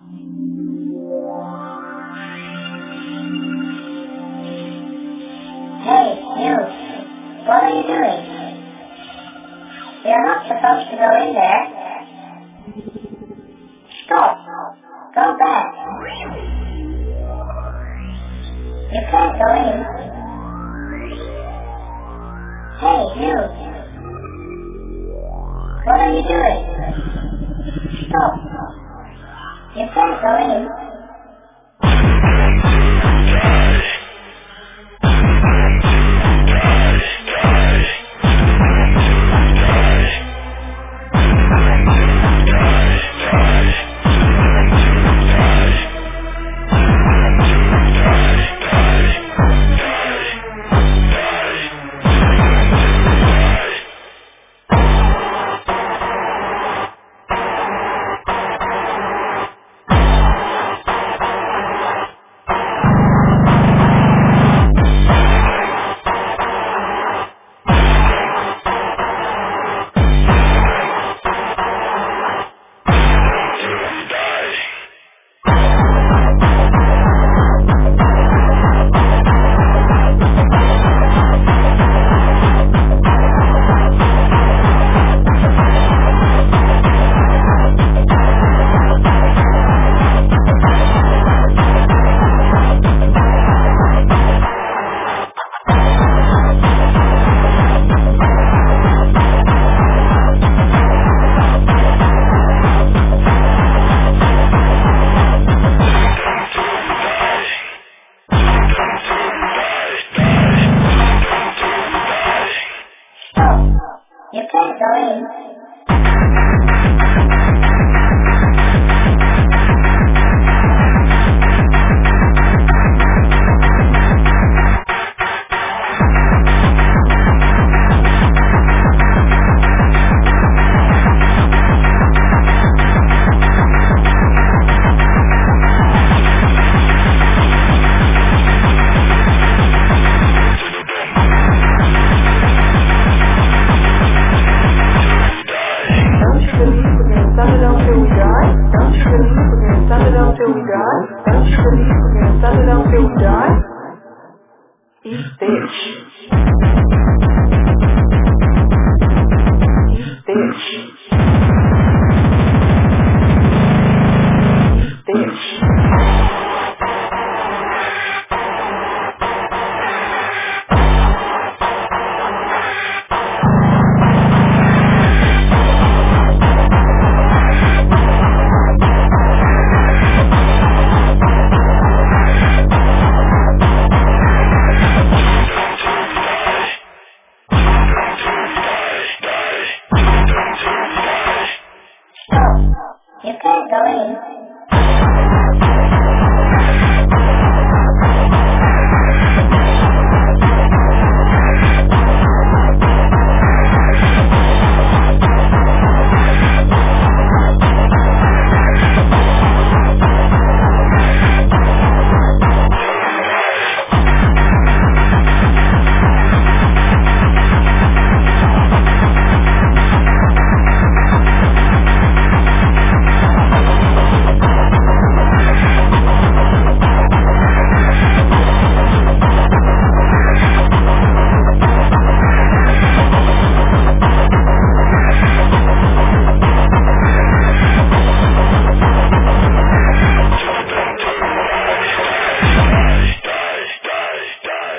Hey, you! What are you doing? You're not supposed to go in there. Stop! Go back! You can't go in. Hey, you! What are you doing? Stop! You can't go in. You can't go in. Until we die? Don't you believe we're going to stand it until we die? Eat bitch. Eat bitch. Eat bitch. You can't go in.